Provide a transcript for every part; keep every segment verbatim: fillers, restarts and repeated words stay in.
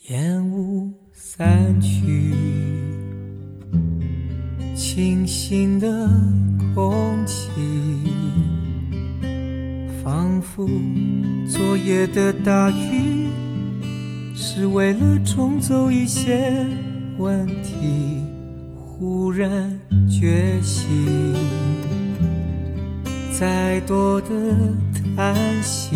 烟雾散去，清新的空气，仿佛昨夜的大雨是为了冲走一些问题，忽然觉醒，再多的叹息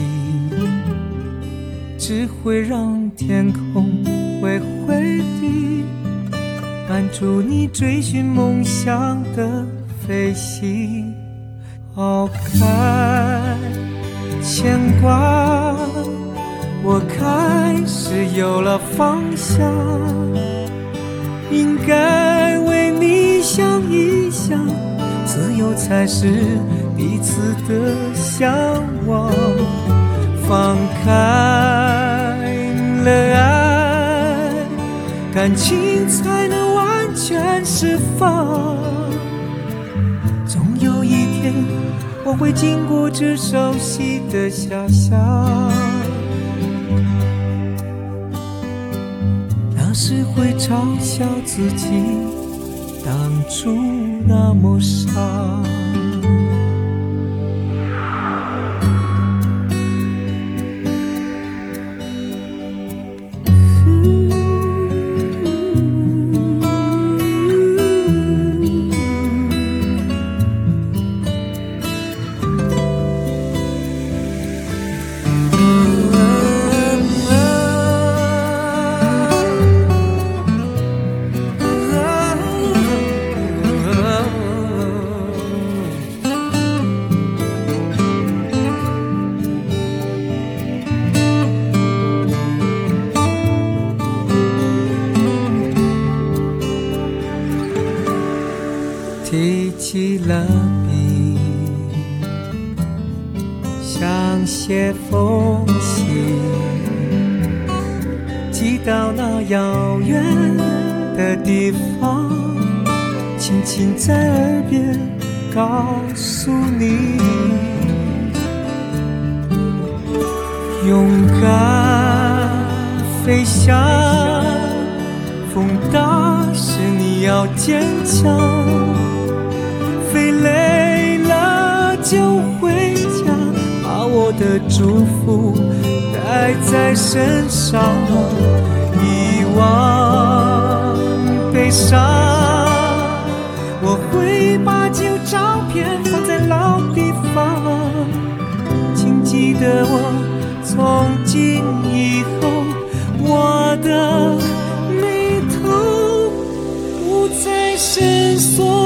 只会让天空灰灰地，拦住你追寻梦想的飞行。抛开牵挂，我开始有了方向，应该为你想一想，自由才是彼此的向往。放开了爱，感情才能完全释放。总有一天我会经过这熟悉的小巷，那时会嘲笑自己当初那么傻。提起了笔，想写封信，寄到那遥远的地方，轻轻在耳边告诉你，勇敢飞翔，风大时你要坚强，飞累了就回家，把我的祝福带在身上，遗忘悲伤，我会把旧照片放在老地方，请记得我从今以后，我的眉头不再深锁。